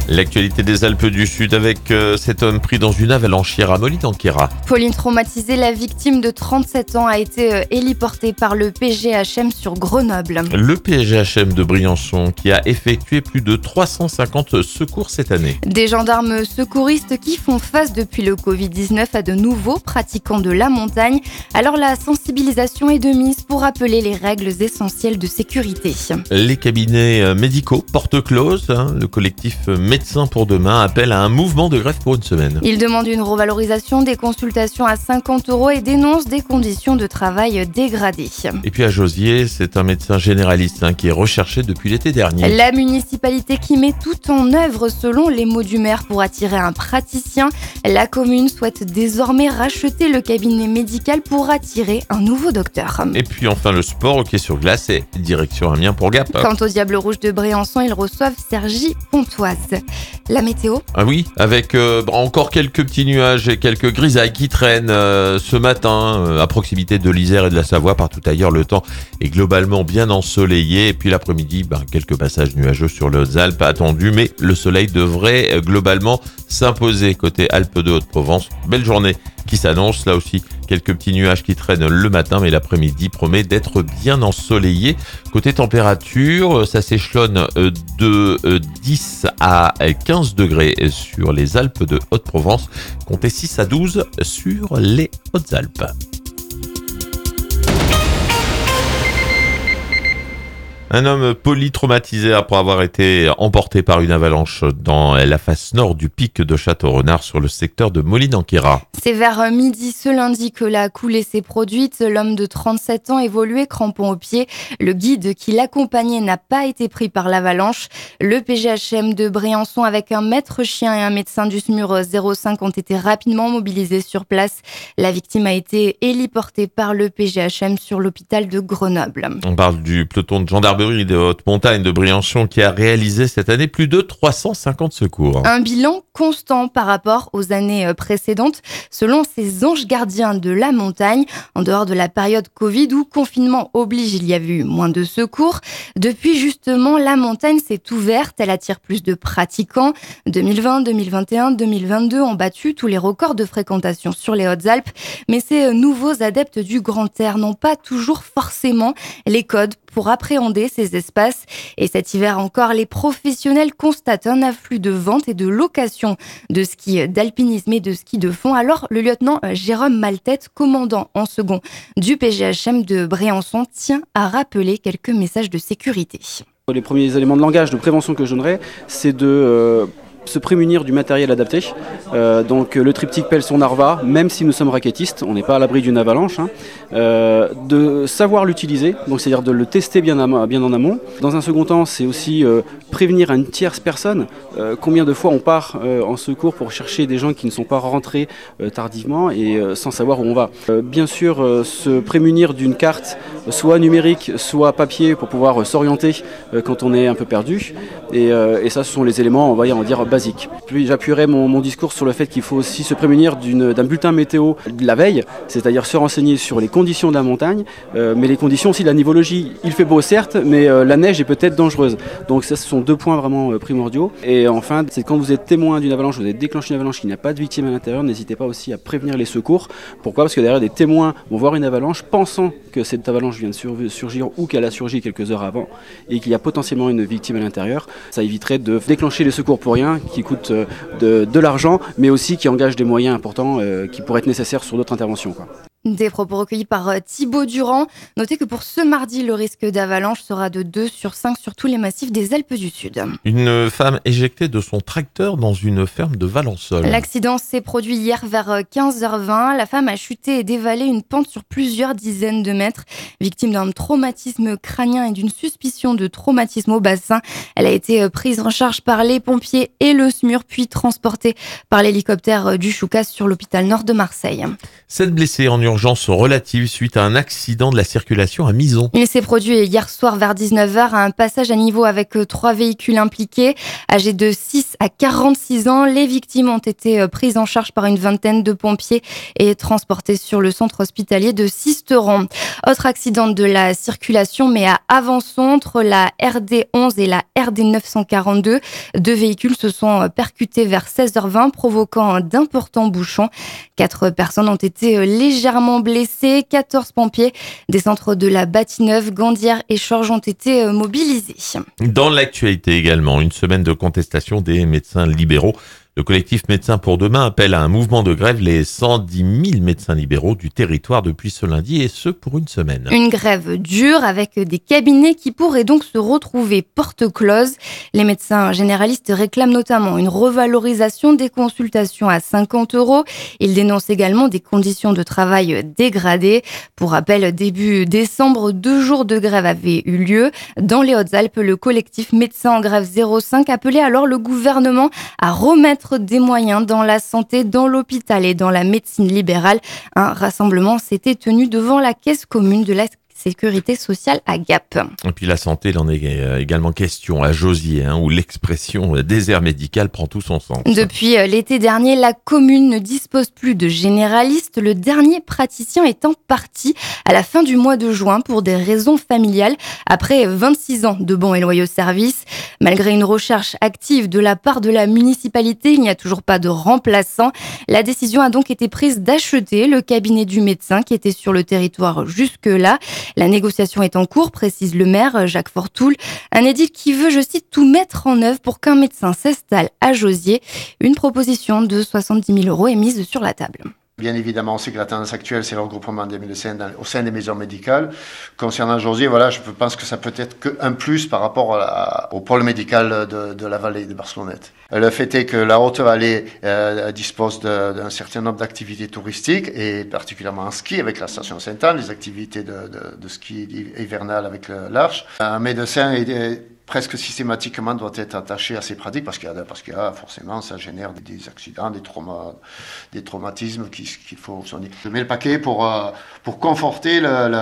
L'actualité des Alpes du Sud avec cet homme pris dans une avalanche hier à Molly-dans-Queyras. Pauline traumatisée, la victime de 37 ans a été héliportée par le PGHM sur Grenoble. Le PGHM de Briançon qui a effectué plus de 350 secours cette année. Des gendarmes secouristes qui font face depuis le Covid-19 à de nouveaux pratiquants de la montagne. Alors la sensibilisation est de mise pour rappeler les règles essentielles de sécurité. Les cabinets médicaux portent close. Le collectif Médecins pour demain appelle à un mouvement de grève pour une semaine. Il demande une revalorisation des consultations à 50 € et dénonce des conditions de travail dégradées. Et puis à Josier, c'est un médecin généraliste qui est recherché depuis l'été dernier. La municipalité qui met tout en œuvre selon les mots du maire pour attirer un praticien. La commune souhaite désormais racheter le cabinet médical pour attirer un nouveau docteur. Et puis enfin le sport, hockey sur glace et direction Amiens pour Gap. Quant aux Diables Rouges de Briançon, ils reçoivent Cergy-Pontoise. La météo ? Ah oui, avec encore quelques petits nuages et quelques grisailles qui traînent ce matin à proximité de l'Isère et de la Savoie. Partout ailleurs, le temps est globalement bien ensoleillé. Et puis l'après-midi, quelques passages nuageux sur les Hautes-Alpes attendus. Mais le soleil devrait globalement s'imposer côté Alpes de Haute-Provence. Belle journée qui s'annonce. Là aussi, quelques petits nuages qui traînent le matin, mais l'après-midi promet d'être bien ensoleillé. Côté température, ça s'échelonne de 10 à 15 degrés sur les Alpes de Haute-Provence. Comptez 6 à 12 sur les Hautes-Alpes. Un homme polytraumatisé après avoir été emporté par une avalanche dans la face nord du pic de Château-Renard sur le secteur de Molly-dans-Queyras. C'est vers midi ce lundi que la coulée s'est produite. L'homme de 37 ans évoluait crampon aux pieds. Le guide qui l'accompagnait n'a pas été pris par l'avalanche. Le PGHM de Briançon avec un maître chien et un médecin du SMUR 05 ont été rapidement mobilisés sur place. La victime a été héliportée par le PGHM sur l'hôpital de Grenoble. On parle du peloton de gendarmerie de haute montagne de Briançon qui a réalisé cette année plus de 350 secours. Un bilan constant par rapport aux années précédentes, selon ces anges gardiens de la montagne. En dehors de la période Covid où confinement oblige, il y a eu moins de secours. Depuis justement, la montagne s'est ouverte, elle attire plus de pratiquants. 2020, 2021, 2022 ont battu tous les records de fréquentation sur les Hautes-Alpes. Mais ces nouveaux adeptes du grand air n'ont pas toujours forcément les codes pour appréhender ces espaces. Et cet hiver encore, les professionnels constatent un afflux de ventes et de locations de ski d'alpinisme et de ski de fond. Alors, le lieutenant Jérôme Maltête, commandant en second du PGHM de Briançon, tient à rappeler quelques messages de sécurité. Les premiers éléments de langage de prévention que je donnerais, c'est de se prémunir du matériel adapté. Donc le triptyque pelle son narva, même si nous sommes raquettistes, on n'est pas à l'abri d'une avalanche. De savoir l'utiliser, donc c'est-à-dire de le tester bien en amont. Dans un second temps, c'est aussi prévenir une tierce personne. Combien de fois on part en secours pour chercher des gens qui ne sont pas rentrés tardivement et sans savoir où on va. Bien sûr, se prémunir d'une carte, soit numérique, soit papier, pour pouvoir s'orienter quand on est un peu perdu. Et ça, ce sont les éléments, on va dire, basiques. Puis j'appuierai mon discours sur le fait qu'il faut aussi se prémunir d'un bulletin météo de la veille, c'est-à-dire se renseigner sur les conditions de la montagne, mais les conditions aussi de la nivologie. Il fait beau certes, mais la neige est peut-être dangereuse. Donc ça, ce sont deux points vraiment primordiaux. Et enfin, c'est quand vous êtes témoin d'une avalanche, vous avez déclenché une avalanche, qu'il n'y a pas de victime à l'intérieur, n'hésitez pas aussi à prévenir les secours. Pourquoi ? Parce que derrière, des témoins vont voir une avalanche, pensant que cette avalanche vient de surgir ou qu'elle a surgi quelques heures avant et qu'il y a potentiellement une victime à l'intérieur. Ça éviterait de déclencher les secours pour rien, qui coûtent de l'argent, mais aussi qui engagent des moyens importants qui pourraient être nécessaires sur d'autres interventions, quoi. Des propos recueillis par Thibaut Durand. Notez que pour ce mardi, le risque d'avalanche sera de 2 sur 5 sur tous les massifs des Alpes du Sud. Une femme éjectée de son tracteur dans une ferme de Valençol. L'accident s'est produit hier vers 15h20. La femme a chuté et dévalé une pente sur plusieurs dizaines de mètres. Victime d'un traumatisme crânien et d'une suspicion de traumatisme au bassin, elle a été prise en charge par les pompiers et le SMUR, puis transportée par l'hélicoptère du Choucas sur l'hôpital nord de Marseille. 7 blessés en urgence urgence relative suite à un accident de la circulation à Mison. Il s'est produit hier soir vers 19h à un passage à niveau avec 3 véhicules impliqués. Âgés de 6 à 46 ans, les victimes ont été prises en charge par une vingtaine de pompiers et transportées sur le centre hospitalier de Sisteron. Autre accident de la circulation, mais à Avançon, entre la RD 11 et la RD 942. 2 véhicules se sont percutés vers 16h20, provoquant d'importants bouchons. 4 personnes ont été légèrement blessées. 14 pompiers des centres de la Bâtie-Neuve, Gandière et Chorges ont été mobilisés. Dans l'actualité également, une semaine de contestation des médecins libéraux. Le collectif Médecins pour demain appelle à un mouvement de grève les 110 000 médecins libéraux du territoire depuis ce lundi, et ce pour une semaine. Une grève dure avec des cabinets qui pourraient donc se retrouver porte close. Les médecins généralistes réclament notamment une revalorisation des consultations à 50 €. Ils dénoncent également des conditions de travail dégradées. Pour rappel, début décembre, 2 jours de grève avaient eu lieu. Dans les Hautes-Alpes, le collectif Médecins en grève 05 appelait alors le gouvernement à remettre des moyens dans la santé, dans l'hôpital et dans la médecine libérale. Un rassemblement s'était tenu devant la caisse commune de la sécurité sociale à Gap. Et puis la santé, il en est également question à Josier, où l'expression désert médical prend tout son sens. Depuis l'été dernier, la commune ne dispose plus de généraliste. Le dernier praticien étant parti à la fin du mois de juin pour des raisons familiales, après 26 ans de bons et loyaux services. Malgré une recherche active de la part de la municipalité, il n'y a toujours pas de remplaçant. La décision a donc été prise d'acheter le cabinet du médecin qui était sur le territoire jusque-là. La négociation est en cours, précise le maire Jacques Fortoul. Un édile qui veut, je cite, tout mettre en œuvre pour qu'un médecin s'installe à Josier. Une proposition de 70 000 € est mise sur la table. Bien évidemment, on sait que la tendance actuelle, c'est le regroupement des médecins au sein des maisons médicales. Concernant Josier, je pense que ça peut être qu'un plus par rapport au pôle médical de la vallée de Barcelonnette. Le fait est que la Haute-Vallée dispose d'un certain nombre d'activités touristiques, et particulièrement en ski avec la station Sainte-Anne, les activités de ski hivernal avec l'Arche. Un médecin presque systématiquement doit être attaché à ces pratiques parce qu'il y a forcément, ça génère des accidents, des traumatismes qu'il faut soigner. Je mets le paquet pour conforter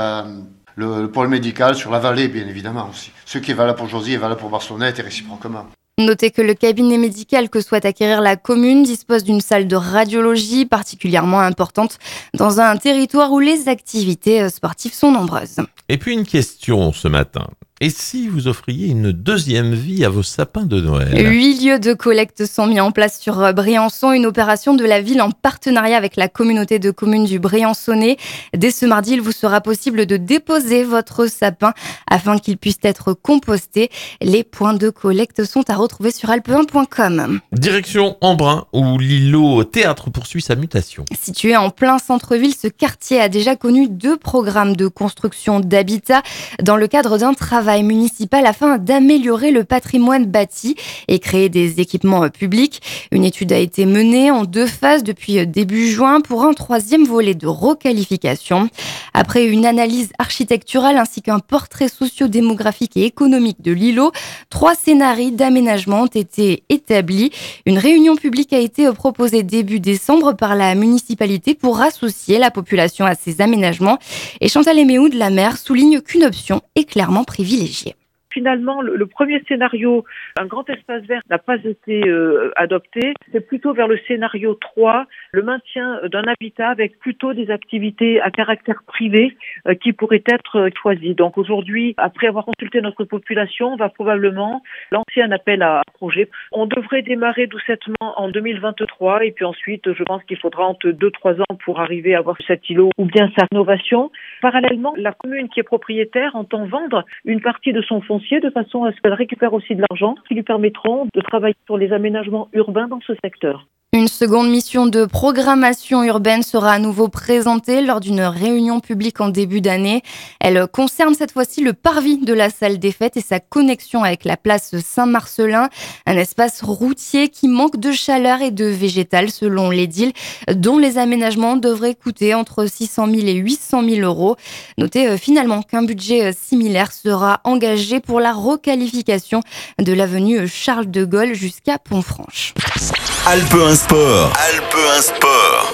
le pôle médical sur la vallée, bien évidemment aussi. Ce qui est valable pour Josier est valable pour Barcelonnette et réciproquement. Notez que le cabinet médical que souhaite acquérir la commune dispose d'une salle de radiologie particulièrement importante dans un territoire où les activités sportives sont nombreuses. Et puis une question ce matin. Et si vous offriez une deuxième vie à vos sapins de Noël ? 8 lieux de collecte sont mis en place sur Briançon, une opération de la ville en partenariat avec la communauté de communes du Briançonnais. Dès ce mardi, il vous sera possible de déposer votre sapin afin qu'il puisse être composté. Les points de collecte sont à retrouver sur alpe1.com. Direction Embrun, où l'îlot Théâtre poursuit sa mutation. Situé en plein centre-ville, ce quartier a déjà connu 2 programmes de construction d'habitat dans le cadre d'un travail municipal afin d'améliorer le patrimoine bâti et créer des équipements publics. Une étude a été menée en 2 phases depuis début juin pour un 3e volet de requalification. Après une analyse architecturale ainsi qu'un portrait socio-démographique et économique de l'îlot, 3 scénarios d'aménagement ont été établis. Une réunion publique a été proposée début décembre par la municipalité pour associer la population à ces aménagements. Et Chantal Eméoud, la maire, souligne qu'une option est clairement privilégiée. Finalement, le premier scénario, un grand espace vert, n'a pas été adopté. C'est plutôt vers le scénario 3, le maintien d'un habitat avec plutôt des activités à caractère privé qui pourraient être choisies. Donc aujourd'hui, après avoir consulté notre population, on va probablement lancer un appel à projet. On devrait démarrer doucettement en 2023 et puis ensuite, je pense qu'il faudra entre 2-3 ans pour arriver à avoir cet îlot ou bien sa rénovation. Parallèlement, la commune qui est propriétaire entend vendre une partie de son foncier de façon à ce qu'elle récupère aussi de l'argent qui lui permettront de travailler sur les aménagements urbains dans ce secteur. Une seconde mission de programmation urbaine sera à nouveau présentée lors d'une réunion publique en début d'année. Elle concerne cette fois-ci le parvis de la salle des fêtes et sa connexion avec la place Saint-Marcellin, un espace routier qui manque de chaleur et de végétal selon l'édile, dont les aménagements devraient coûter entre 600 000 et 800 000 €. Notez finalement qu'un budget similaire sera engagé pour la requalification de l'avenue Charles de Gaulle jusqu'à Pont-Franche. Alpe 1 Sport. Alpe 1 Sport.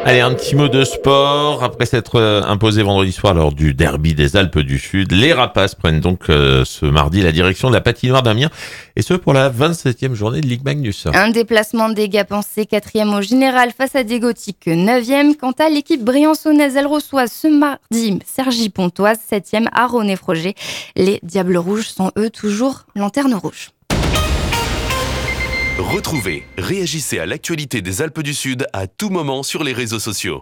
Allez, un petit mot de sport. Après s'être imposé vendredi soir lors du derby des Alpes du Sud, les Rapaces prennent donc ce mardi la direction de la patinoire d'Amiens, et ce pour la 27e journée de Ligue Magnus. Un déplacement des Gapençais 4e au général face à des Gothiques 9e. Quant à l'équipe briançonnaise, elle reçoit ce mardi Cergy-Pontoise 7e à Ronnet-Froger. Les Diables Rouges sont eux toujours lanterne rouge. Retrouvez, réagissez à l'actualité des Alpes du Sud à tout moment sur les réseaux sociaux.